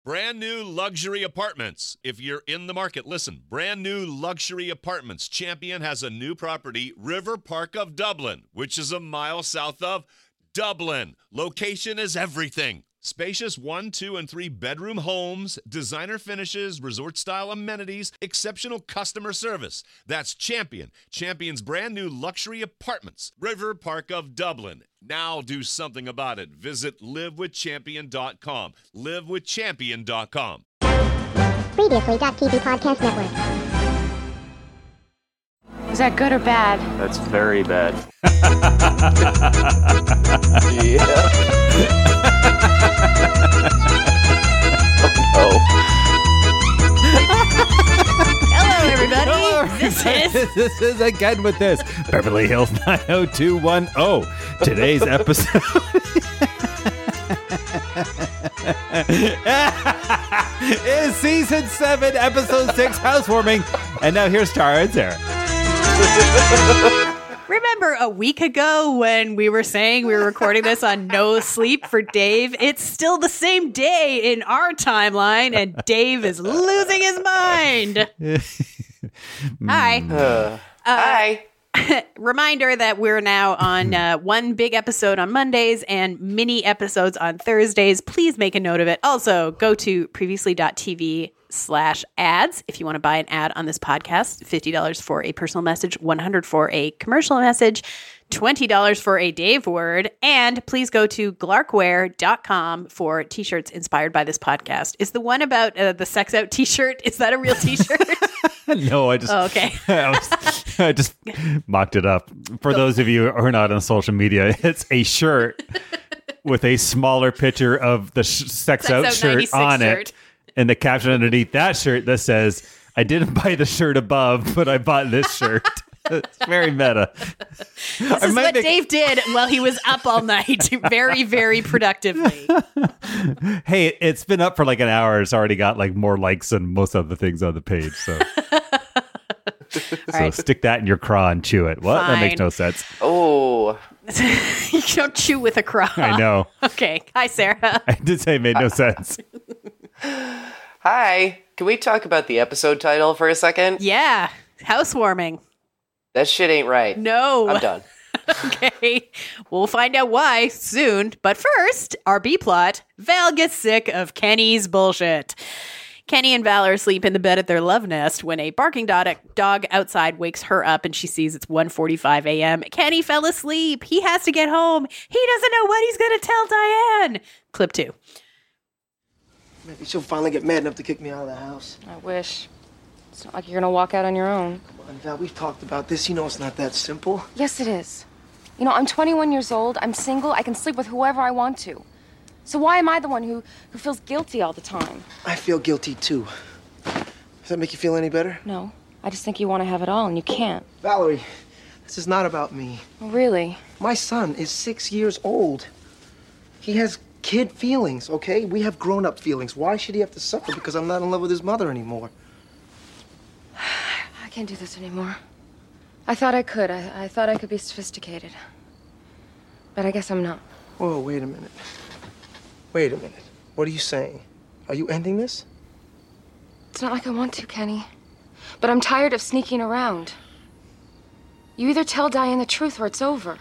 Brand new luxury apartments. If you're in the market, listen. Brand new luxury apartments. Champion has a new property, River Park of Dublin, which is a mile south of Dublin. Location is everything. Spacious 1, 2, and 3 bedroom homes, designer finishes, resort-style amenities, exceptional customer service. That's Champion. Champion's brand new luxury apartments. River Park of Dublin. Now do something about it. Visit livewithchampion.com. Livewithchampion.com. Previously.tv Podcast Network. Is that good or bad? That's very bad. Yeah. Oh. Hello, everybody. Hello, everybody. This is again with this Beverly Hills 90210. Today's episode is season 7, episode 6, housewarming. And now here's Tara and Sarah. Remember a week ago when we were saying we were recording this on no sleep for Dave? It's still the same day in our timeline, and Dave is losing his mind. Hi. Hi. Reminder that we're now on one big episode on Mondays and mini episodes on Thursdays. Please make a note of it. Also, go to previously.tv/ads if you want to buy an ad on this podcast. $50 for a personal message, $100 for a commercial message, $20 for a Dave word. And please go to glarkware.com for t-shirts inspired by this podcast. Is the one about the sex out t-shirt, is that a real t-shirt? No, I just I just mocked it up. For those of you who are not on social media, it's a shirt with a smaller picture of the sex out shirt on it. And the caption underneath that shirt that says, "I didn't buy the shirt above, but I bought this shirt." It's very meta. This is what Dave did while he was up all night, very, very productively. Hey, it's been up for like an hour. It's already got like more likes than most other things on the page. So, right. Stick that in your craw and chew it. What? Fine. That makes no sense. Oh. You don't chew with a craw. I know. Okay. Hi, Sarah. I did say it made no sense. Hi. Can we talk about the episode title for a second? Yeah. Housewarming. That shit ain't right. No. I'm done. Okay. We'll find out why soon. But first, our B-plot. Val gets sick of Kenny's bullshit. Kenny and Val are asleep in the bed at their love nest when a barking dog outside wakes her up and she sees it's 1:45 a.m. Kenny fell asleep. He has to get home. He doesn't know what he's going to tell Diane. Clip 2. Maybe she'll finally get mad enough to kick me out of the house. I wish. It's not like you're gonna walk out on your own. Come on, Val, we've talked about this. You know it's not that simple. Yes, it is. You know, I'm 21 years old, I'm single, I can sleep with whoever I want to. So why am I the one who feels guilty all the time? I feel guilty, too. Does that make you feel any better? No, I just think you want to have it all and you can't. Valerie, this is not about me. Really? My son is 6 years old. He has kid feelings, okay? We have grown-up feelings. Why should he have to suffer because I'm not in love with his mother anymore? I can't do this anymore. I thought I could. I thought I could be sophisticated. But I guess I'm not. Whoa, wait a minute. Wait a minute. What are you saying? Are you ending this? It's not like I want to, Kenny. But I'm tired of sneaking around. You either tell Diane the truth or it's over.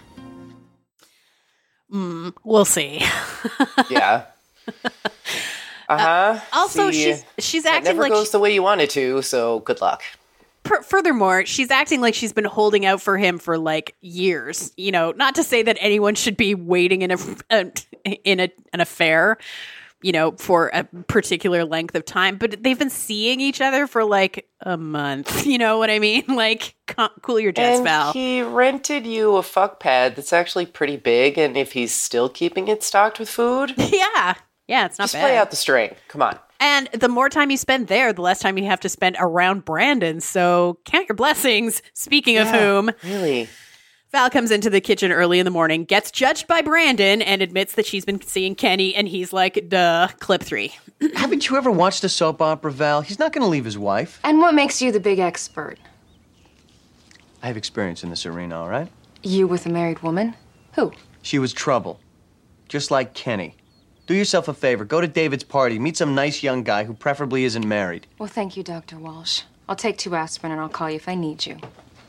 We'll see. Yeah. Uh-huh. Also, See, she's it acting never like... goes the way you want it to, so good luck. Furthermore, she's acting like she's been holding out for him for like years. You know, not to say that anyone should be waiting in an affair, you know, for a particular length of time, but they've been seeing each other for like a month. You know what I mean? Like, cool your jets, Val. He rented you a fuck pad that's actually pretty big, and if he's still keeping it stocked with food, Yeah, it's not just bad. play out the string. Come on. And the more time you spend there, the less time you have to spend around Brandon. So count your blessings. Speaking of whom, Really? Val comes into the kitchen early in the morning, gets judged by Brandon, and admits that she's been seeing Kenny, and he's like, duh, clip 3. Haven't you ever watched a soap opera, Val? He's not going to leave his wife. And what makes you the big expert? I have experience in this arena, all right? You with a married woman? Who? She was trouble. Just like Kenny. Do yourself a favor. Go to David's party. Meet some nice young guy who preferably isn't married. Well, thank you, Dr. Walsh. I'll take 2 aspirin and I'll call you if I need you.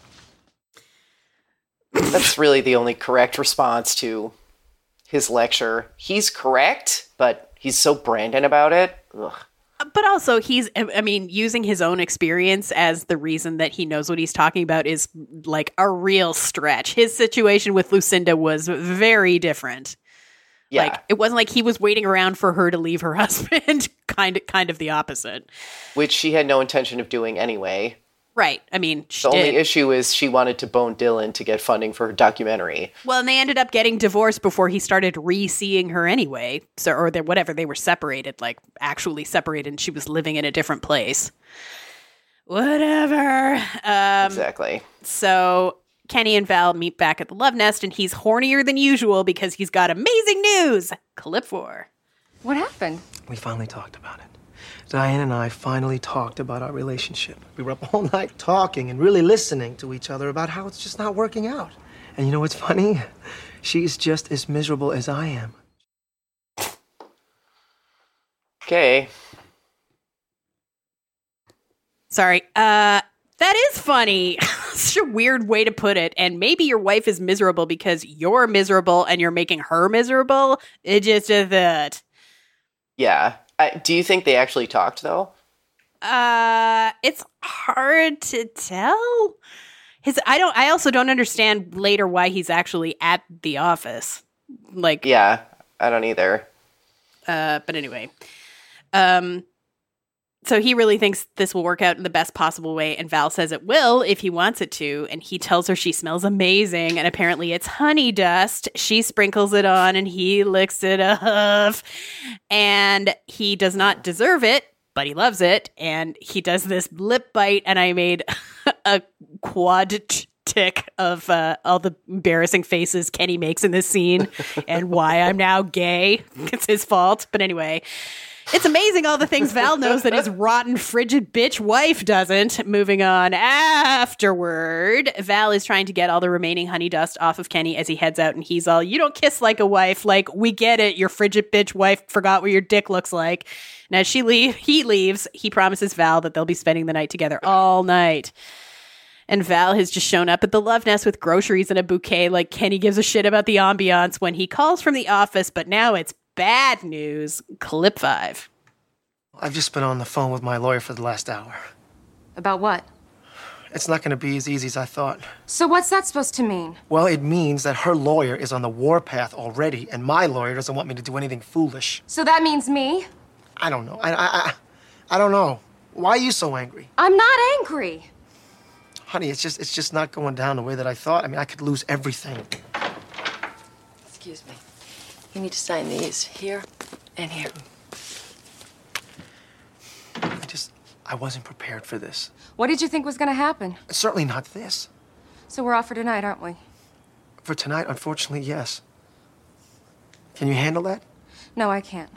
That's really the only correct response to his lecture. He's correct, but he's so Brandon about it. Ugh. But also, using his own experience as the reason that he knows what he's talking about is like a real stretch. His situation with Lucinda was very different. Yeah. Like, it wasn't like he was waiting around for her to leave her husband. kind of the opposite. Which she had no intention of doing anyway. Right. I mean, she The did. only issue is she wanted to bone Dylan to get funding for her documentary. Well, and they ended up getting divorced before he started re-seeing her anyway. So, or they were separated, like actually separated, and she was living in a different place. Whatever. Exactly. So Kenny and Val meet back at the Love Nest, and he's hornier than usual because he's got amazing news. Clip 4. What happened? We finally talked about it. Diane and I finally talked about our relationship. We were up all night talking and really listening to each other about how it's just not working out. And you know what's funny? She's just as miserable as I am. Okay. Sorry. That is funny. Such a weird way to put it. And maybe your wife is miserable because you're miserable and you're making her miserable. It just is that. Yeah. Do you think they actually talked, though? It's hard to tell. I also don't understand later why he's actually at the office. Like, Yeah, I don't either. but anyway. So he really thinks this will work out in the best possible way, and Val says it will if he wants it to, and he tells her she smells amazing, and apparently it's honey dust. She sprinkles it on, and he licks it off, and he does not deserve it, but he loves it, and he does this lip bite, and I made a quad tick of all the embarrassing faces Kenny makes in this scene, and why I'm now gay. It's his fault, but anyway. It's amazing all the things Val knows that his rotten, frigid bitch wife doesn't. Moving on. Afterward, Val is trying to get all the remaining honey dust off of Kenny as he heads out, and he's all, you don't kiss like a wife. Like, we get it. Your frigid bitch wife forgot what your dick looks like. And as he leaves, he promises Val that they'll be spending the night together all night. And Val has just shown up at the Love Nest with groceries and a bouquet like Kenny gives a shit about the ambiance when he calls from the office, but now it's bad news. Clip 5. I've just been on the phone with my lawyer for the last hour. About what? It's not going to be as easy as I thought. So what's that supposed to mean? Well, it means that her lawyer is on the warpath already, and my lawyer doesn't want me to do anything foolish. So that means me? I don't know. I don't know. Why are you so angry? I'm not angry. Honey, it's just not going down the way that I thought. I mean, I could lose everything. Excuse me. You need to sign these here and here. I wasn't prepared for this. What did you think was going to happen? Certainly not this. So we're off for tonight, aren't we? For tonight, unfortunately, yes. Can you handle that? No, I can't.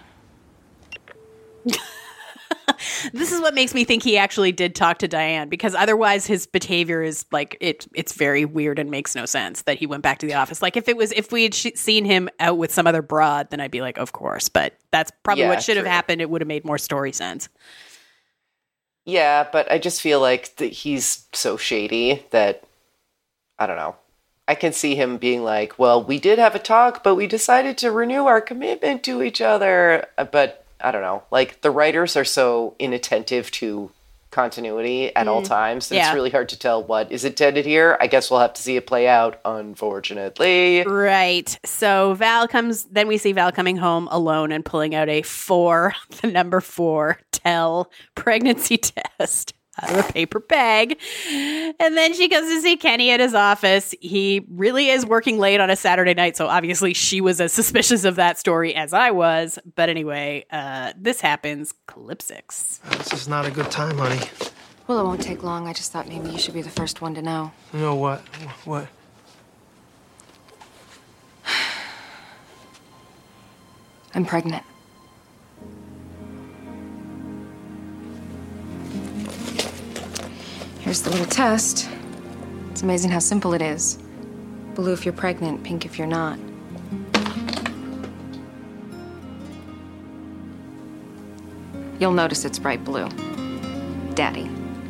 This is what makes me think he actually did talk to Diane, because otherwise his behavior is like it's very weird and makes no sense that he went back to the office. Like if we had seen him out with some other broad, then I'd be like, of course. But that's probably what should have happened. It would have made more story sense. Yeah, but I just feel like he's so shady that, I don't know. I can see him being like, well, we did have a talk, but we decided to renew our commitment to each other. But I don't know. Like, the writers are so inattentive to continuity at all times that it's really hard to tell what is intended here. I guess we'll have to see it play out, unfortunately. Right. So then we see Val coming home alone and pulling out the number 4 tell pregnancy test out of a paper bag. And then she comes to see Kenny at his office. He really is working late on a Saturday night, so obviously she was as suspicious of that story as I was. But anyway, this happens. Clip 6. This is not a good time, honey. Well, it won't take long. I just thought maybe you should be the first one to know. You know what? What? I'm pregnant. Here's the little test. It's amazing how simple it is. Blue if you're pregnant, pink if you're not. You'll notice it's bright blue. Daddy.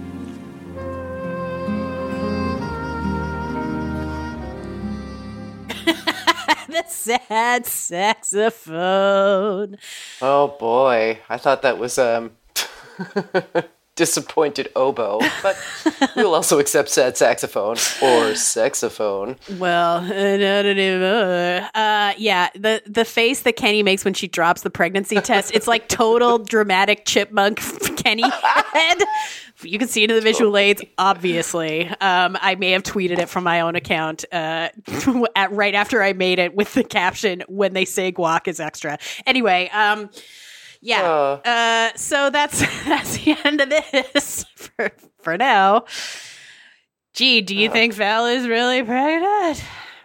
The sad saxophone. Oh boy, I thought that was disappointed oboe, but we'll also accept sad saxophone or saxophone. Well, not anymore. Yeah, the face that Kenny makes when she drops the pregnancy test, it's like total dramatic chipmunk Kenny head. You can see it in the visual aids, obviously. I may have tweeted it from my own account right after I made it with the caption, "When they say guac is extra." Anyway, yeah. So that's the end of this for now. Gee, do you think Val is really pregnant?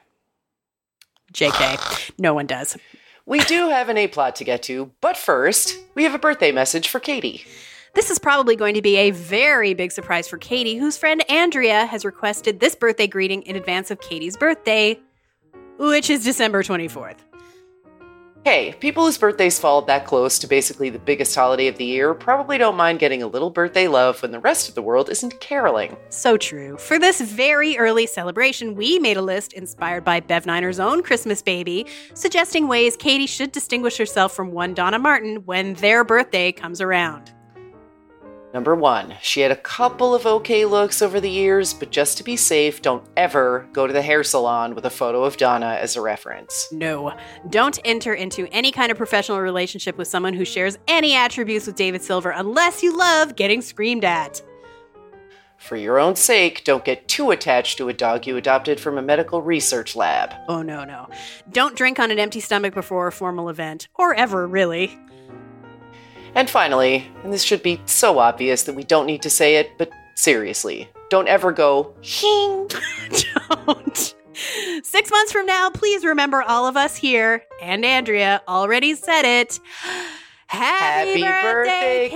JK. No one does. We do have an A-plot to get to, but first, we have a birthday message for Katie. This is probably going to be a very big surprise for Katie, whose friend Andrea has requested this birthday greeting in advance of Katie's birthday, which is December 24th. Hey, people whose birthdays fall that close to basically the biggest holiday of the year probably don't mind getting a little birthday love when the rest of the world isn't caroling. So true. For this very early celebration, we made a list inspired by Bev Niner's own Christmas Baby, suggesting ways Katie should distinguish herself from one Donna Martin when their birthday comes around. Number 1, she had a couple of okay looks over the years, but just to be safe, don't ever go to the hair salon with a photo of Donna as a reference. No, don't enter into any kind of professional relationship with someone who shares any attributes with David Silver unless you love getting screamed at. For your own sake, don't get too attached to a dog you adopted from a medical research lab. Oh, no. Don't drink on an empty stomach before a formal event, or ever, really. And finally, and this should be so obvious that we don't need to say it, but seriously, don't ever go, hing. Don't. 6 months from now, please remember all of us here, and Andrea already said it. Happy birthday,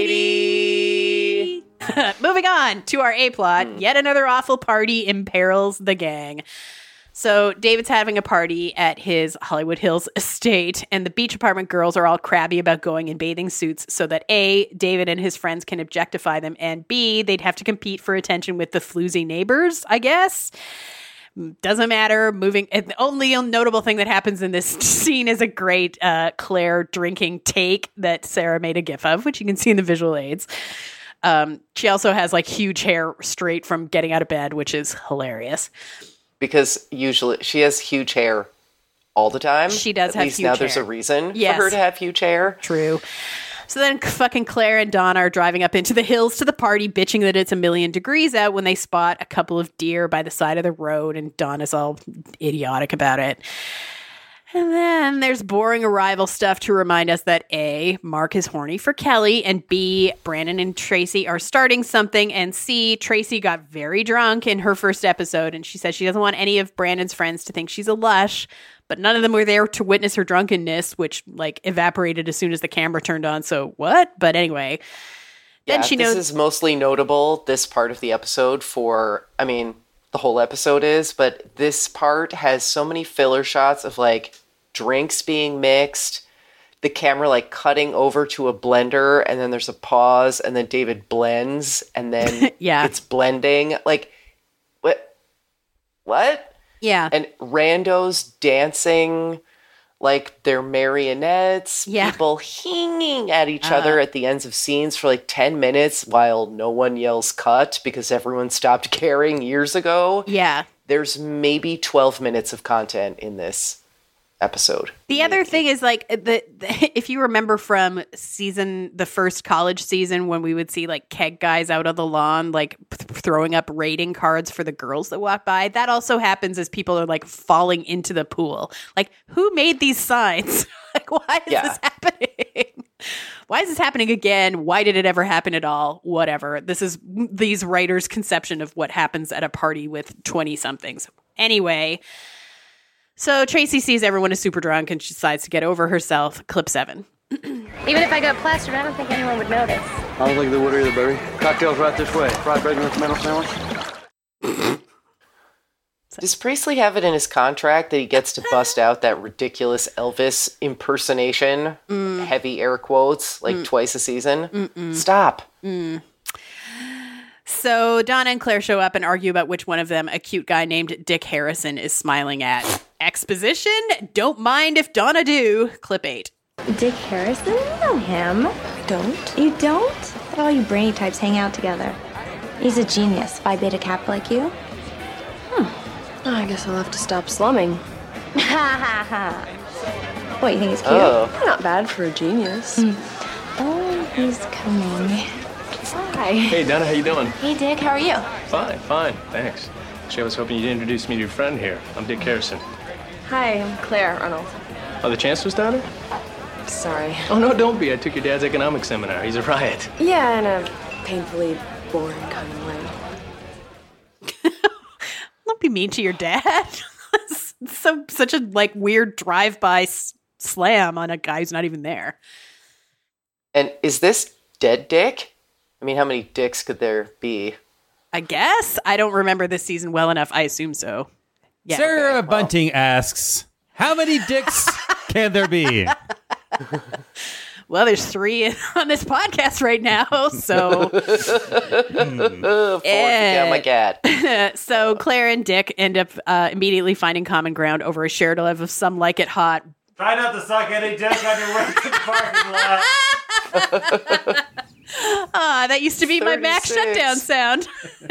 Katie! Moving on to our A-plot, yet another awful party imperils the gang. So David's having a party at his Hollywood Hills estate, and the beach apartment girls are all crabby about going in bathing suits so that A, David and his friends can objectify them, and B, they'd have to compete for attention with the floozy neighbors, I guess. Doesn't matter. The only notable thing that happens in this scene is a great Claire drinking take that Sarah made a gif of, which you can see in the visual aids. She also has like huge hair straight from getting out of bed, which is hilarious. Because usually she has huge hair all the time. She does have huge hair. At least now there's a reason for her to have huge hair. True. So then fucking Claire and Donna are driving up into the hills to the party, bitching that it's 1,000,000 degrees out when they spot a couple of deer by the side of the road, and Donna's all idiotic about it. And then there's boring arrival stuff to remind us that A, Mark is horny for Kelly, and B, Brandon and Tracy are starting something, and C, Tracy got very drunk in her first episode, and she says she doesn't want any of Brandon's friends to think she's a lush, but none of them were there to witness her drunkenness, which, like, evaporated as soon as the camera turned on, so what? But anyway, then she knows... This is mostly notable, this part of the episode, for, I mean... the whole episode is, but this part has so many filler shots of like drinks being mixed, the camera like cutting over to a blender, and then there's a pause, and then David blends, and then it's blending. Like, what? Yeah. And randos dancing like they're marionettes, people hinging at each other at the ends of scenes for like 10 minutes while no one yells cut because everyone stopped caring years ago. Yeah. There's maybe 12 minutes of content in this episode. The other thing is like if you remember from the first college season when we would see like keg guys out on the lawn like throwing up rating cards for the girls that walk by, that also happens as people are like falling into the pool. Like, who made these signs? Like, why is this happening? Why is this happening again? Why did it ever happen at all? Whatever. This is these writers' conception of what happens at a party with 20-somethings. Anyway, so Tracy sees everyone is super drunk and she decides to get over herself. Clip 7. Even if I got plastered, I don't think anyone would notice. I don't think they would either, baby. Cocktails right this way. Fried bacon with tomato sandwich. Does Priestley have it in his contract that he gets to bust out that ridiculous Elvis impersonation, heavy air quotes, like twice a season? Stop. So Donna and Claire show up and argue about which one of them a cute guy named Dick Harrison is smiling at. Exposition? Don't mind if Donna do. Clip 8. Dick Harrison? You know him. I don't. You don't? But all you brainy types hang out together. He's a genius, Phi Beta Kappa like you. Oh, I guess I'll have to stop slumming. Ha ha ha. What, you think he's cute? Oh. Not bad for a genius. Oh, he's coming. Hi. Hey, Donna, how you doing? Hey, Dick, how are you? Fine, thanks. Actually, I was hoping you'd introduce me to your friend here. I'm Dick Harrison. Hi, I'm Claire Arnold. Oh, the Chancellor's daughter? Sorry. Oh, no, don't be. I took your dad's economics seminar. He's a riot. Yeah, in a painfully boring kind of way. Don't be mean to your dad. Such a like weird drive-by slam on a guy who's not even there. And is this dead Dick? I mean, how many dicks could there be? I guess. I don't remember this season well enough. I assume so. Yeah. Sarah Bunting asks, how many dicks can there be? Well, there's 3 on this podcast right now, so. 4 to count my cat. So Claire and Dick end up immediately finding common ground over a shared love of Some Like It Hot. Try not to suck any dick on your way to the parking lot. That used to be my Mac 36. shutdown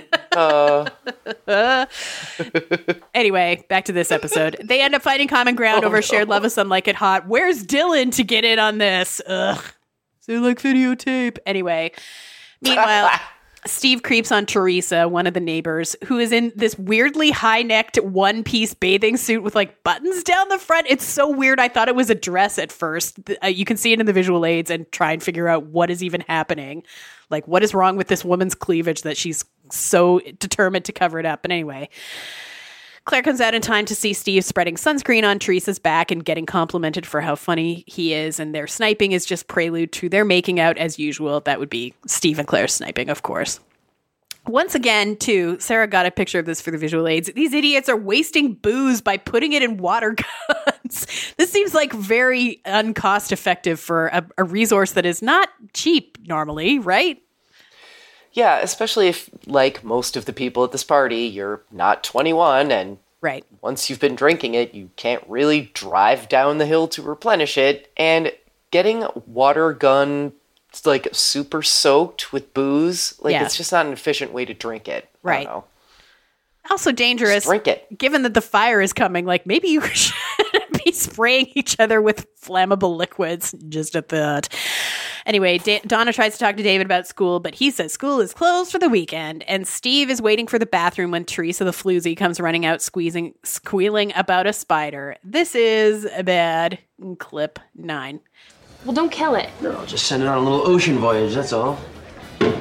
sound. Anyway, back to this episode. They end up finding common ground over shared love of Some Like It Hot. Where's Dylan to get in on this? Ugh. So like videotape. Anyway, meanwhile, Steve creeps on Teresa, one of the neighbors, who is in this weirdly high-necked one-piece bathing suit with like buttons down the front. It's so weird. I thought it was a dress at first. You can see it in the visual aids and try and figure out what is even happening. Like, what is wrong with this woman's cleavage that she's so determined to cover it up? But anyway, Claire comes out in time to see Steve spreading sunscreen on Teresa's back and getting complimented for how funny he is. And their sniping is just prelude to their making out as usual. That would be Steve and Claire sniping, of course. Once again, too, Sarah got a picture of this for the visual aids. These idiots are wasting booze by putting it in water guns. This seems like very uncost effective for a resource that is not cheap normally, right? Yeah, especially if, like most of the people at this party, you're not 21, and right. Once you've been drinking it, you can't really drive down the hill to replenish it, and getting water gun like super soaked with booze, like it's just not an efficient way to drink it. Right. I don't know. Also dangerous. Just drink it. Given that the fire is coming, like maybe you should be spraying each other with flammable liquids. Just a thought. Anyway, Donna tries to talk to David about school, but he says school is closed for the weekend. And Steve is waiting for the bathroom when Teresa the floozy comes running out, squealing about a spider. This is bad. Clip 9. Well, don't kill it. No, just send it on a little ocean voyage, that's all. You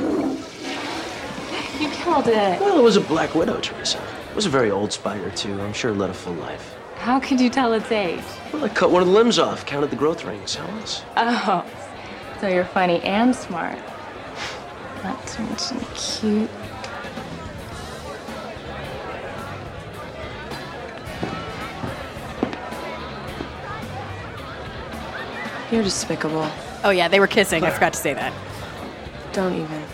killed it. Well, it was a black widow, Teresa. It was a very old spider, too. I'm sure it led a full life. How could you tell its age? Well, I cut one of the limbs off, counted the growth rings. How else? Oh, so you're funny and smart. Not to mention cute. You're despicable. Oh, yeah, they were kissing. I forgot to say that. Don't even.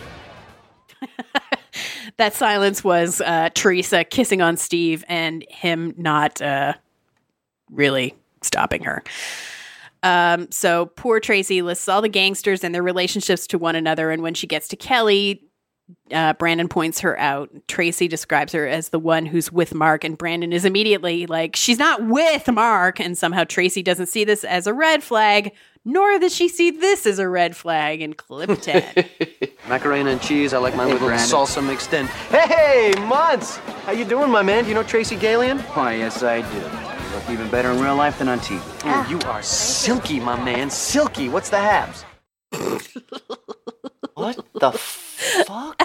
That silence was Teresa kissing on Steve and him not really stopping her. So poor Tracy lists all the gangsters and their relationships to one another. And when she gets to Kelly, Brandon points her out. Tracy describes her as the one who's with Mark, and Brandon is immediately like, she's not with Mark. And somehow Tracy doesn't see this as a red flag, nor does she see this as a red flag in clip 10. Macarena and cheese, I like mine with a little salsa mixed in. Hey, Muds! How you doing, my man? Do you know Tracy Galian? Why, yes, I do. You look even better in real life than on TV. Oh, you are silky, my man. Silky. What's the haps? What the fuck?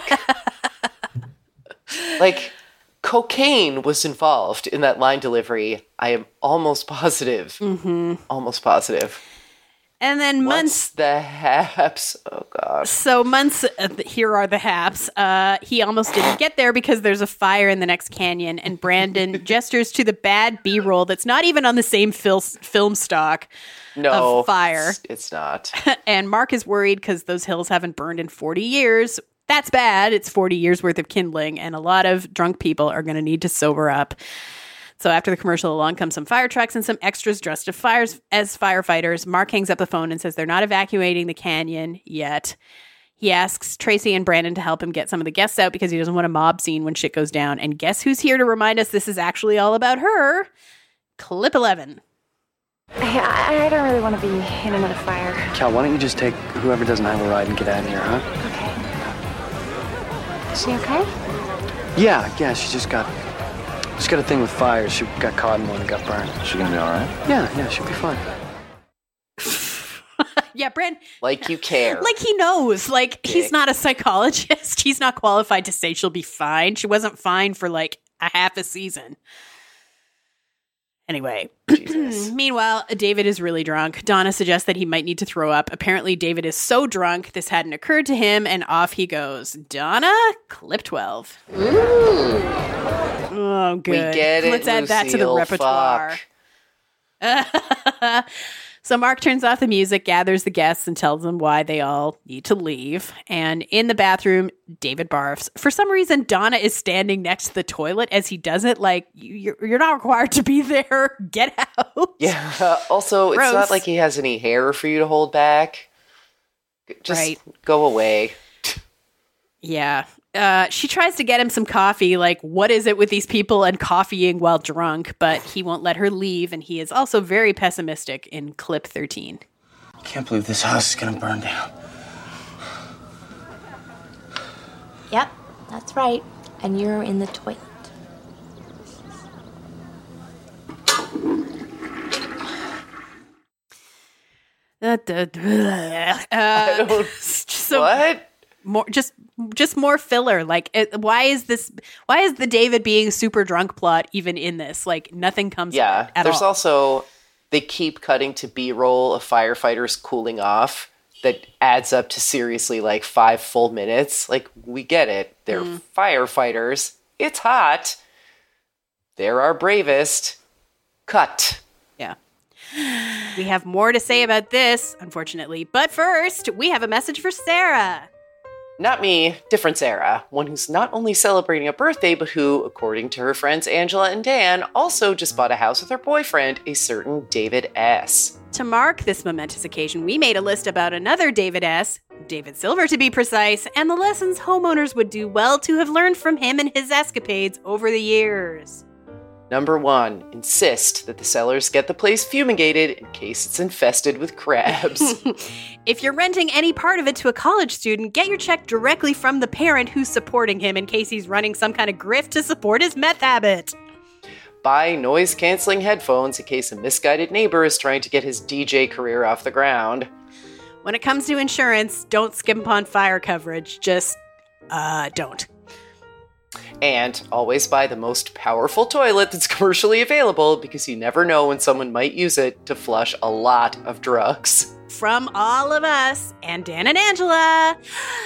Like, cocaine was involved in that line delivery. I am almost positive. Mm-hmm. Almost positive. And then What's the haps? Oh, God. So months, here are the haps. He almost didn't get there because there's a fire in the next canyon, and Brandon gestures to the bad B-roll that's not even on the same film stock of fire. It's not. And Mark is worried because those hills haven't burned in 40 years. That's bad. It's 40 years worth of kindling, and a lot of drunk people are going to need to sober up. So after the commercial, along comes some fire trucks and some extras dressed as firefighters. Mark hangs up the phone and says they're not evacuating the canyon yet. He asks Tracy and Brandon to help him get some of the guests out because he doesn't want a mob scene when shit goes down. And guess who's here to remind us this is actually all about her? Clip 11. Hey, I don't really want to be in another fire. Cal, why don't you just take whoever doesn't have a ride and get out of here, huh? Okay. Is she okay? Yeah, she's got a thing with fires. She got caught in one and got burned. Is she gonna be all right? Yeah, she'll be fine. Yeah, Brand. Like you care. Like he knows. Like he's not a psychologist. He's not qualified to say she'll be fine. She wasn't fine for like a half a season. Anyway, meanwhile, David is really drunk. Donna suggests that he might need to throw up. Apparently, David is so drunk, this hadn't occurred to him, and off he goes. Donna, clip 12. Oh, good. We get it, Let's add that to the Lucille, repertoire. So Mark turns off the music, gathers the guests, and tells them why they all need to leave. And in the bathroom, David barfs. For some reason, Donna is standing next to the toilet as he does it. Like, you're not required to be there. Get out. Yeah. Also, Gross. It's not like he has any hair for you to hold back. Just go away. Yeah. She tries to get him some coffee, like, what is it with these people and coffeeing while drunk? But he won't let her leave, and he is also very pessimistic in clip 13. I can't believe this house is gonna burn down. Yep, that's right. And you're in the toilet. What? More just more filler. Like, why is the David being super drunk plot even in this? Like, nothing comes. Yeah, at there's all. also they keep cutting to B-roll of firefighters cooling off. That adds up to seriously like 5 full minutes. Like, we get it. They're firefighters. It's hot. They're our bravest. Cut. Yeah. We have more to say about this, unfortunately. But first, we have a message for Sarah. Not me, different Sarah. One who's not only celebrating a birthday, but who, according to her friends Angela and Dan, also just bought a house with her boyfriend, a certain David S. To mark this momentous occasion, we made a list about another David S., David Silver to be precise, and the lessons homeowners would do well to have learned from him and his escapades over the years. Number 1, insist that the sellers get the place fumigated in case it's infested with crabs. If you're renting any part of it to a college student, get your check directly from the parent who's supporting him in case he's running some kind of grift to support his meth habit. Buy noise-canceling headphones in case a misguided neighbor is trying to get his DJ career off the ground. When it comes to insurance, don't skimp on fire coverage. Just, don't. And always buy the most powerful toilet that's commercially available because you never know when someone might use it to flush a lot of drugs. From all of us and Dan and Angela,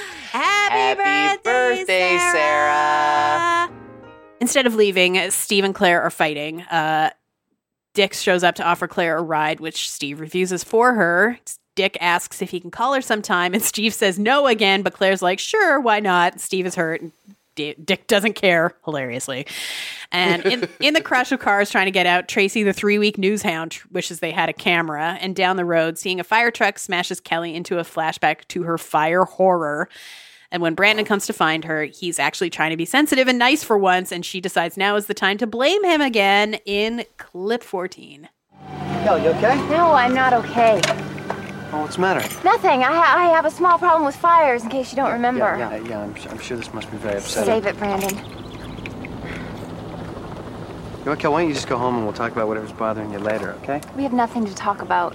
happy birthday, Sarah! Instead of leaving, Steve and Claire are fighting. Dick shows up to offer Claire a ride, which Steve refuses for her. Dick asks if he can call her sometime, and Steve says no again, but Claire's like, sure, why not? Steve is hurt, and Dick doesn't care, hilariously. And in the crush of cars trying to get out, Tracy, the 3-week news hound, wishes they had a camera. And down the road, seeing a fire truck smashes Kelly into a flashback to her fire horror. And when Brandon comes to find her, he's actually trying to be sensitive and nice for once, and she decides now is the time to blame him again in clip 14. Kelly, you okay? No, I'm not okay. Oh, what's the matter? Nothing. I have a small problem with fires, in case you don't remember. Yeah, I'm sure this must be very upsetting. Save it, Brandon. You know what, Kel, why don't you just go home and we'll talk about whatever's bothering you later, okay? We have nothing to talk about.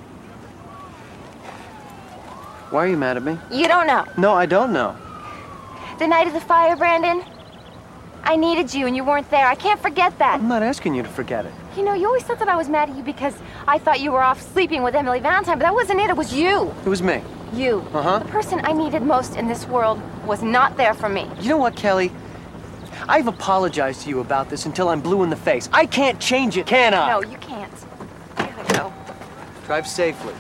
Why are you mad at me? You don't know. No, I don't know. The night of the fire, Brandon, I needed you and you weren't there. I can't forget that. I'm not asking you to forget it. You know, you always thought that I was mad at you because I thought you were off sleeping with Emily Valentine, but that wasn't it. It was you. It was me. You. Uh-huh. The person I needed most in this world was not there for me. You know what, Kelly? I've apologized to you about this until I'm blue in the face. I can't change it, can I? No, you can't. I gotta go. Drive safely.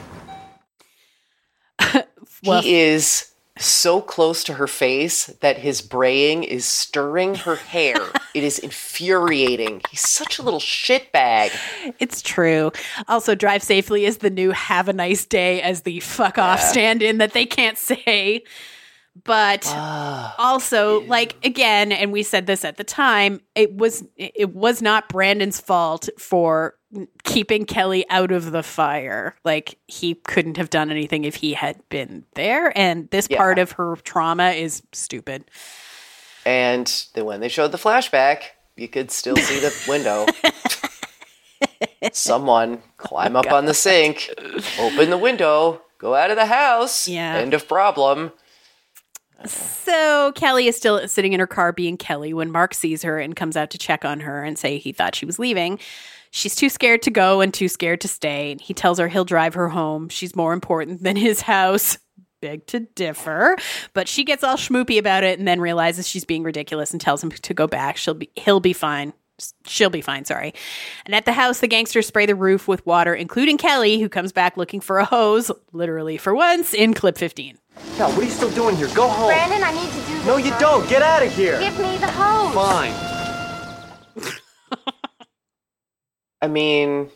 He is so close to her face that his braying is stirring her hair. It is infuriating. He's such a little shitbag. It's true. Also, drive safely is the new have a nice day as the fuck off stand-in that they can't say. But also, like, again, and we said this at the time, it was not Brandon's fault for keeping Kelly out of the fire. Like, he couldn't have done anything if he had been there. And this part of her trauma is stupid. And then when they showed the flashback, you could still see the window. Someone climb up on the sink, open the window, go out of the house. Yeah. End of problem. So Kelly is still sitting in her car being Kelly when Mark sees her and comes out to check on her and say he thought she was leaving. She's too scared to go and too scared to stay. He tells her he'll drive her home. She's more important than his house. Beg to differ. But she gets all schmoopy about it and then realizes she's being ridiculous and tells him to go back. He'll be fine. She'll be fine, sorry. And at the house, the gangsters spray the roof with water, including Kelly, who comes back looking for a hose, literally for once, in clip 15. Cal, what are you still doing here? Go home. Brandon, I need to do this. No, you don't. Get out of here. Give me the hose. Fine. I mean,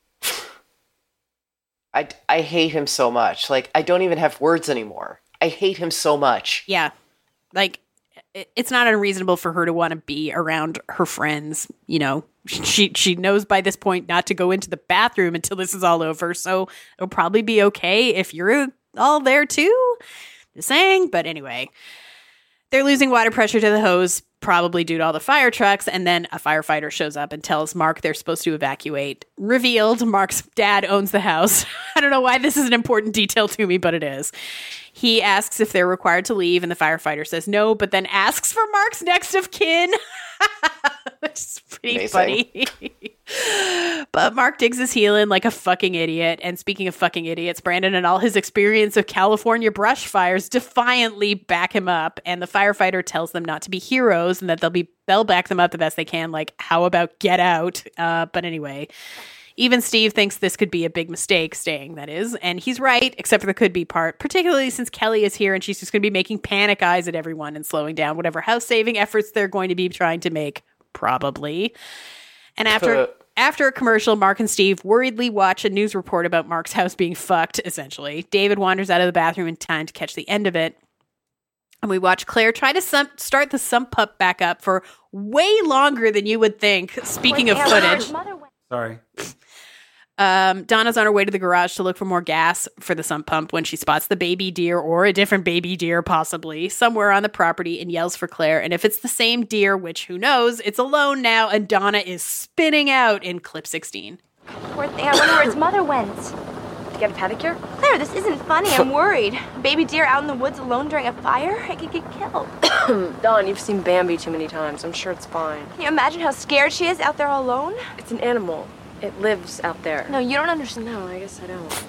I hate him so much. Like, I don't even have words anymore. I hate him so much. Yeah. Like, it's not unreasonable for her to want to be around her friends. You know, she knows by this point not to go into the bathroom until this is all over. So it'll probably be okay if you're all there too. Just saying. But anyway, they're losing water pressure to the hose, probably due to all the fire trucks. And then a firefighter shows up and tells Mark they're supposed to evacuate. Revealed, Mark's dad owns the house. I don't know why this is an important detail to me, but it is. He asks if they're required to leave, and the firefighter says no, but then asks for Mark's next of kin. Which is pretty funny. But Mark digs his heel in like a fucking idiot. And speaking of fucking idiots, Brandon and all his experience of California brush fires defiantly back him up. And the firefighter tells them not to be heroes and that they'll back them up the best they can. Like, how about get out? But anyway, even Steve thinks this could be a big mistake, staying, that is. And he's right, except for the could be part, particularly since Kelly is here and she's just going to be making panic eyes at everyone and slowing down whatever house-saving efforts they're going to be trying to make, probably. And after a commercial, Mark and Steve worriedly watch a news report about Mark's house being fucked, essentially. David wanders out of the bathroom in time to catch the end of it. And we watch Claire try to start the sump pump back up for way longer than you would think, speaking of footage. Sorry. Donna's on her way to the garage to look for more gas for the sump pump when she spots the baby deer, or a different baby deer possibly, somewhere on the property and yells for Claire. And if it's the same deer, which who knows, it's alone now and Donna is spinning out in clip 16. Poor thing, I wonder where its mother went. To get a pedicure? Claire, this isn't funny. I'm worried. Baby deer out in the woods alone during a fire? It could get killed. Dawn, you've seen Bambi too many times. I'm sure it's fine. Can you imagine how scared she is out there all alone? It's an animal. It lives out there. No, you don't understand. No, I guess I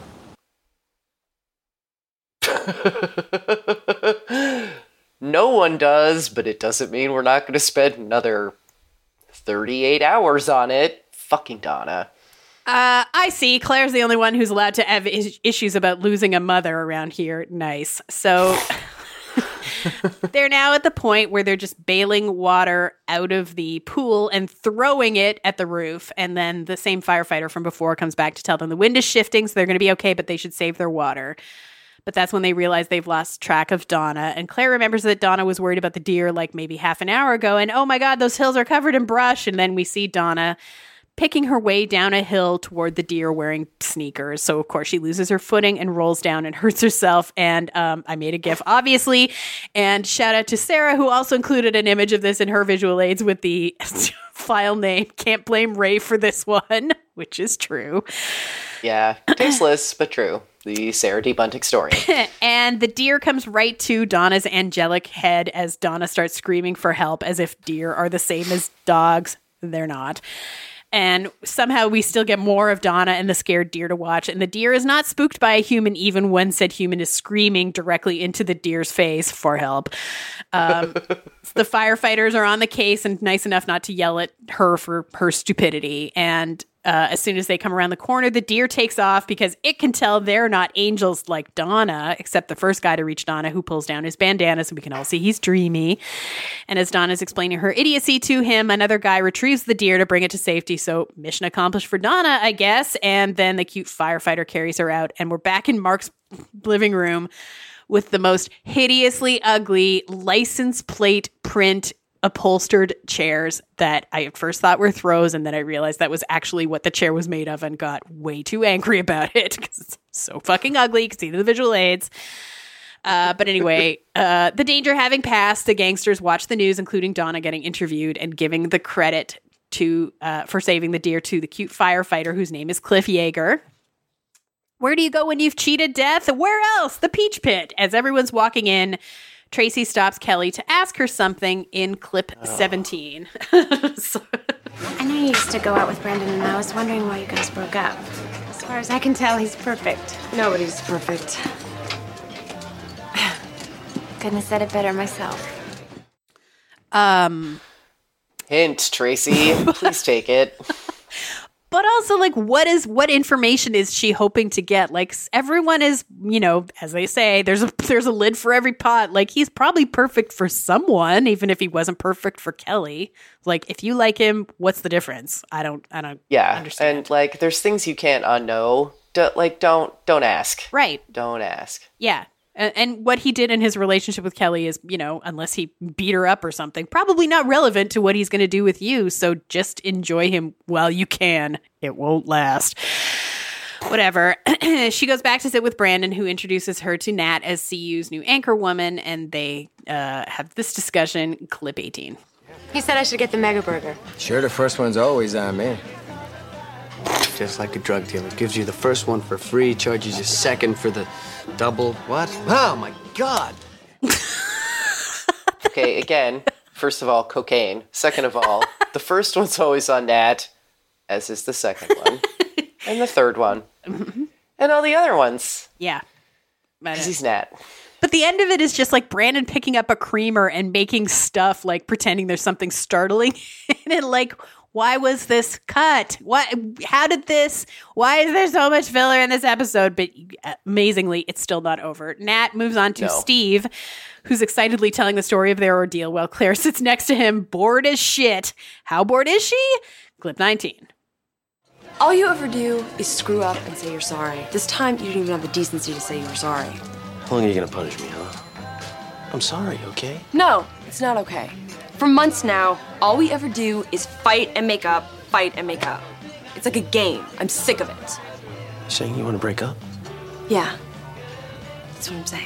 don't. No one does, but it doesn't mean we're not going to spend another 38 hours on it. Fucking Donna. I see. Claire's the only one who's allowed to have issues about losing a mother around here. Nice. So they're now at the point where they're just bailing water out of the pool and throwing it at the roof. And then the same firefighter from before comes back to tell them the wind is shifting, so they're going to be okay, but they should save their water. But that's when they realize they've lost track of Donna. And Claire remembers that Donna was worried about the deer like maybe half an hour ago. And oh my God, those hills are covered in brush. And then we see Donna picking her way down a hill toward the deer wearing sneakers. So, of course, she loses her footing and rolls down and hurts herself. And I made a GIF, obviously. And shout out to Sarah, who also included an image of this in her visual aids with the file name. Can't blame Ray for this one. which is true. Yeah, tasteless, but true. The Sarah D. Bunting story. And the deer comes right to Donna's angelic head as Donna starts screaming for help, as if deer are the same as dogs. They're not. And somehow we still get more of Donna and the scared deer to watch. And the deer is not spooked by a human, even when said human is screaming directly into the deer's face for help. The firefighters are on the case and nice enough not to yell at her for her stupidity. And as soon as they come around the corner, the deer takes off because it can tell they're not angels like Donna, except the first guy to reach Donna, who pulls down his bandana so we can all see he's dreamy. And as Donna's explaining her idiocy to him, another guy retrieves the deer to bring it to safety. So mission accomplished for Donna, I guess. And then the cute firefighter carries her out. And we're back in Mark's living room with the most hideously ugly license plate print upholstered chairs that I at first thought were throws, and then I realized that was actually what the chair was made of and got way too angry about it because it's so fucking ugly. You can see the visual aids. But anyway, the danger having passed, the gangsters watch the news, including Donna getting interviewed and giving the credit to for saving the deer to the cute firefighter whose name is Cliff Yeager. Where do you go when you've cheated death? Where else? The Peach Pit. As everyone's walking in, Tracy stops Kelly to ask her something in clip 17. I know you used to go out with Brandon, and I was wondering why you guys broke up. As far as I can tell, he's perfect. Nobody's perfect. Couldn't have said it better myself. Hint, Tracy. Please take it. But also, like, what information is she hoping to get? Like, everyone is, you know, as they say, there's a lid for every pot. Like, he's probably perfect for someone, even if he wasn't perfect for Kelly. Like, if you like him, what's the difference? I don't understand. And like, there's things you can't unknow. Don't ask. Right. Don't ask. Yeah. And what he did in his relationship with Kelly is, you know, unless he beat her up or something, probably not relevant to what he's going to do with you. So just enjoy him while you can. It won't last. Whatever. She goes back to sit with Brandon, who introduces her to Nat as CU's new anchor woman. And they have this discussion, clip 18. He said I should get the mega burger. Sure, the first one's always on me. Just like a drug dealer. Gives you the first one for free, charges you second for the double. What? Oh, my God. Okay, again, first of all, cocaine. Second of all, the first one's always on Nat, as is the second one. And the third one. And all the other ones. Yeah. Because he's Nat. But the end of it is just like Brandon picking up a creamer and making stuff, like pretending there's something startling in it. Like, why was this cut? Why is there so much filler in this episode? But amazingly, it's still not over. Nat moves on to Steve, who's excitedly telling the story of their ordeal while Claire sits next to him, bored as shit. How bored is she? Clip 19. All you ever do is screw up and say you're sorry. This time, you didn't even have the decency to say you were sorry. How long are you gonna punish me, huh? I'm sorry, okay? No, it's not okay. For months now, all we ever do is fight and make up, fight and make up. It's like a game. I'm sick of it. Saying you want to break up? Yeah. That's what I'm saying.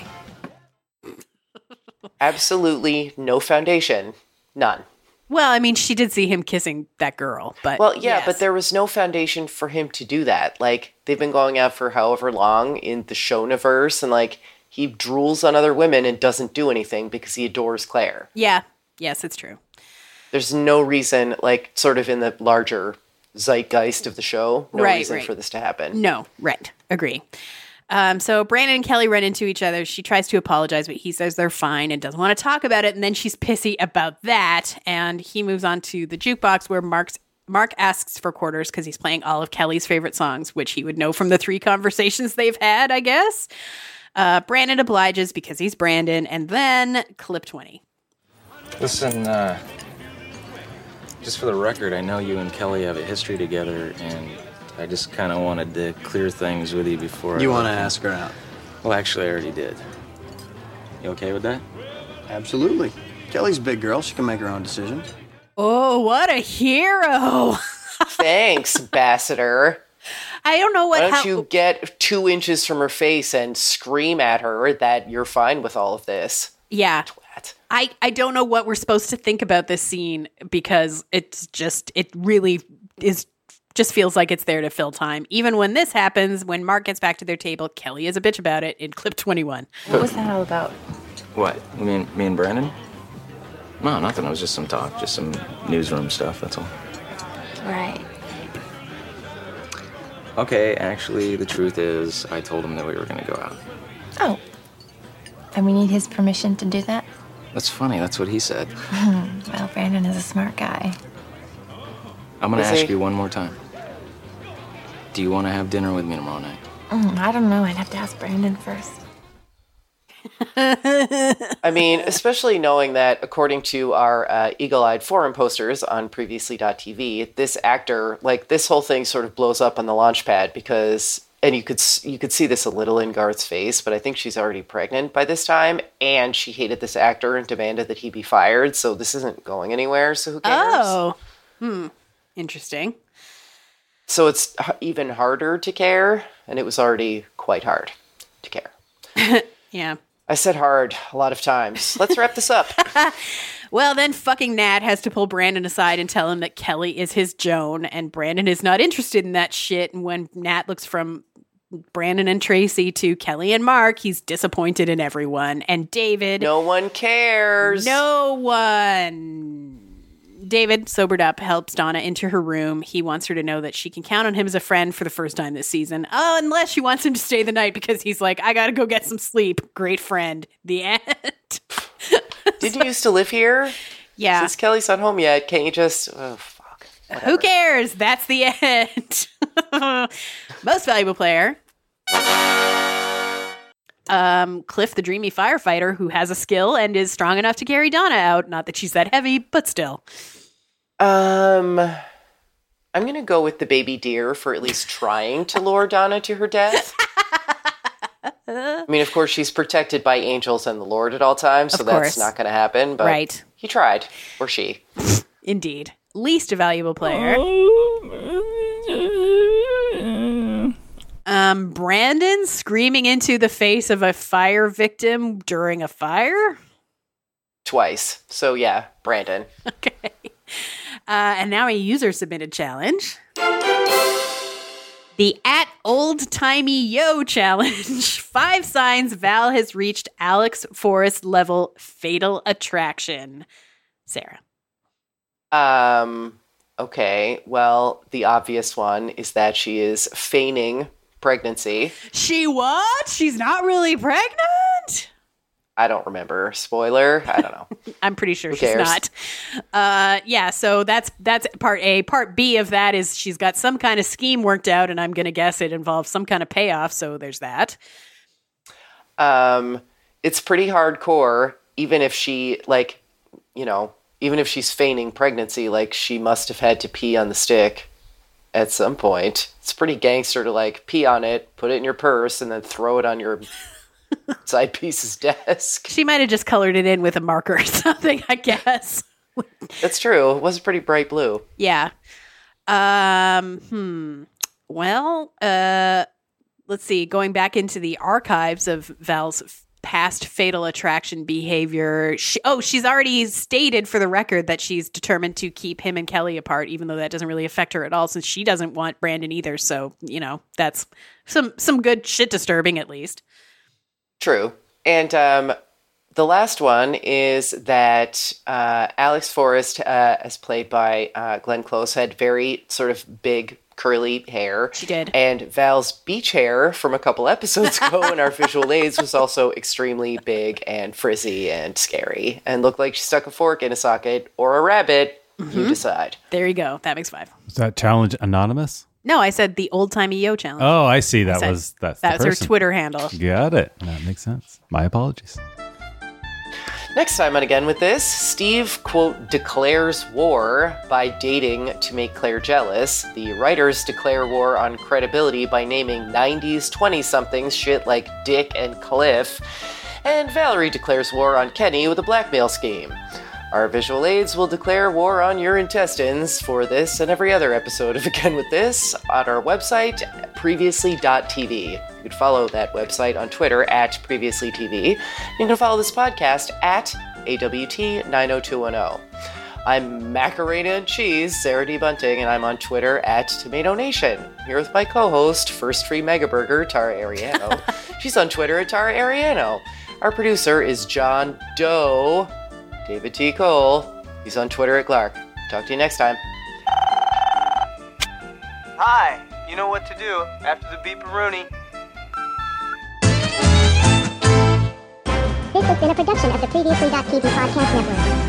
Absolutely no foundation. None. Well, I mean, she did see him kissing that girl, but... Well, yeah, but there was no foundation for him to do that. Like, they've been going out for however long in the Shoniverse, and, like, he drools on other women and doesn't do anything because he adores Claire. Yeah. Yes, it's true. There's no reason, like, sort of in the larger zeitgeist of the show, no reason for this to happen. No, right. Agree. So Brandon and Kelly run into each other. She tries to apologize, but he says they're fine and doesn't want to talk about it. And then she's pissy about that. And he moves on to the jukebox where Mark asks for quarters because he's playing all of Kelly's favorite songs, which he would know from the 3 conversations they've had, I guess. Brandon obliges because he's Brandon. And then clip 20. Listen, just for the record, I know you and Kelly have a history together, and I just kind of wanted to clear things with you before... You want to ask her out? Well, actually, I already did. You okay with that? Absolutely. Kelly's a big girl. She can make her own decisions. Oh, what a hero. Thanks, Ambassador. I don't know what... Why don't you get 2 inches from her face and scream at her that you're fine with all of this? Yeah. I don't know what we're supposed to think about this scene because it's just, it really is Just feels like it's there to fill time. Even when this happens, when Mark gets back to their table, Kelly is a bitch about it in clip 21. What was that all about? What? You mean me and Brandon? No, nothing. It was just some talk, just some newsroom stuff, that's all. Right. Okay, actually, the truth is, I told him that we were going to go out. Oh. And we need his permission to do that? That's funny. That's what he said. Well, Brandon is a smart guy. I'm going to ask you one more time. Do you want to have dinner with me tomorrow night? I don't know. I'd have to ask Brandon first. I mean, especially knowing that, according to our eagle-eyed forum posters on Previously.tv, this actor, like, this whole thing sort of blows up on the launch pad because, and you could see this a little in Garth's face, but I think she's already pregnant by this time, and she hated this actor and demanded that he be fired, so this isn't going anywhere, so who cares? Oh. Interesting. So it's even harder to care, and it was already quite hard to care. Yeah. I said hard a lot of times. Let's wrap this up. Well, then fucking Nat has to pull Brandon aside and tell him that Kelly is his Joan, and Brandon is not interested in that shit. And when Nat looks from Brandon and Tracy to Kelly and Mark, he's disappointed in everyone. And David... No one cares. No one... David, sobered up, helps Donna into her room. He wants her to know that she can count on him as a friend for the first time this season. Oh, unless she wants him to stay the night because he's like, I gotta go get some sleep. Great friend. The end. Didn't you used to live here? Yeah. Since Kelly's not home yet, can't you just... Oh, fuck. Whatever. Who cares? That's the end. Most valuable player. Cliff, the dreamy firefighter who has a skill and is strong enough to carry Donna out. Not that she's that heavy, but still. I'm going to go with the baby deer for at least trying to lure Donna to her death. I mean, of course, she's protected by angels and the Lord at all times, so that's not going to happen. But right. He tried. Or she. Indeed. Least a valuable player. Brandon screaming into the face of a fire victim during a fire? Twice. So, yeah, Brandon. Okay. And now a user-submitted challenge. The @OldTimeyYo challenge. 5 signs Val has reached Alex Forrest level fatal attraction. Sarah. Okay. Well, the obvious one is that she is feigning pregnancy. She what? She's not really pregnant? I don't remember. Spoiler? I don't know. I'm pretty sure she's not. Yeah, so that's part A. Part B of that is she's got some kind of scheme worked out, and I'm going to guess it involves some kind of payoff, so there's that. It's pretty hardcore, even if she, like, you know, even if she's feigning pregnancy, like, she must have had to pee on the stick at some point. It's pretty gangster to, like, pee on it, put it in your purse, and then throw it on your side piece's desk. She might have just colored it in with a marker or something, I guess. That's true. It was pretty bright blue. Yeah. Well, let's see. Going back into the archives of Val's past fatal attraction behavior. She's already stated for the record that she's determined to keep him and Kelly apart, even though that doesn't really affect her at all since she doesn't want Brandon either. So, you know, that's some good shit disturbing at least. True. And the last one is that Alex Forrest, as played by Glenn Close, had very sort of big curly hair. She did. And Val's beach hair from a couple episodes ago in our visual aids was also extremely big and frizzy and scary and looked like she stuck a fork in a socket or a rabbit. Mm-hmm. You decide. There you go. That makes 5. Was that challenge anonymous? No, I said the Old-Timey-Yo challenge. Oh, I see. That's her Twitter handle. Got it. That makes sense. My apologies. Next time on Again With This, Steve, quote, declares war by dating to make Claire jealous. The writers declare war on credibility by naming 90s 20-somethings shit like Dick and Cliff. And Valerie declares war on Kenny with a blackmail scheme. Our visual aids will declare war on your intestines for this and every other episode of Again With This on our website, previously.tv. You can follow that website on Twitter @previouslytv. You can follow this podcast @AWT90210. I'm Macarena and Cheese, Sarah D. Bunting, and I'm on Twitter at Tomato Nation. Here with my co-host, First Free Mega Burger, Tara Ariano. She's on Twitter at Tara Ariano. Our producer is John Doe. David T. Cole. He's on Twitter at Clark. Talk to you next time. Hi, you know what to do after the beeparoonie. This has been a production of the Previously.tv podcast network.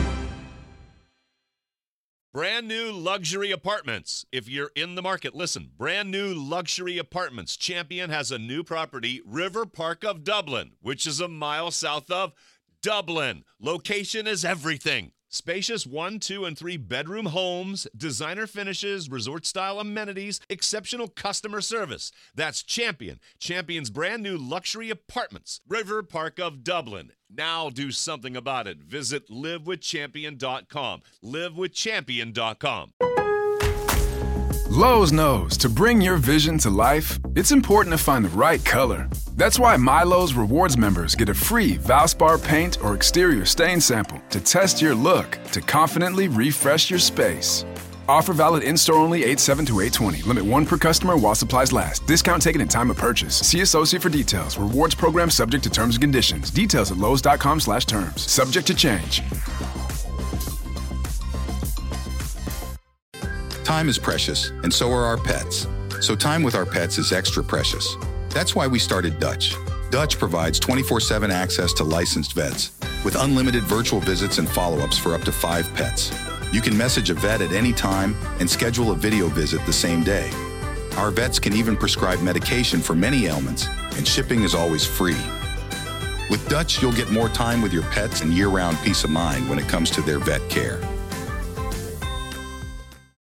Brand new luxury apartments. If you're in the market, listen. Brand new luxury apartments. Champion has a new property, River Park of Dublin, which is a mile south of Dublin. Location is everything. Spacious 1, 2, and 3 bedroom homes, designer finishes, resort-style amenities, exceptional customer service. That's Champion. Champion's brand new luxury apartments, River Park of Dublin. Now do something about it. Visit livewithchampion.com. livewithchampion.com. Lowe's knows to bring your vision to life, it's important to find the right color. That's why MyLowe's Rewards members get a free Valspar paint or exterior stain sample to test your look to confidently refresh your space. Offer valid in-store only 8/7-8/20. Limit 1 per customer while supplies last. Discount taken in time of purchase. See associate for details. Rewards program subject to terms and conditions. Details at lowes.com/terms. Subject to change. Time is precious, and so are our pets. So time with our pets is extra precious. That's why we started Dutch. Dutch provides 24/7 access to licensed vets, with unlimited virtual visits and follow-ups for up to 5 pets. You can message a vet at any time and schedule a video visit the same day. Our vets can even prescribe medication for many ailments, and shipping is always free. With Dutch, you'll get more time with your pets and year-round peace of mind when it comes to their vet care.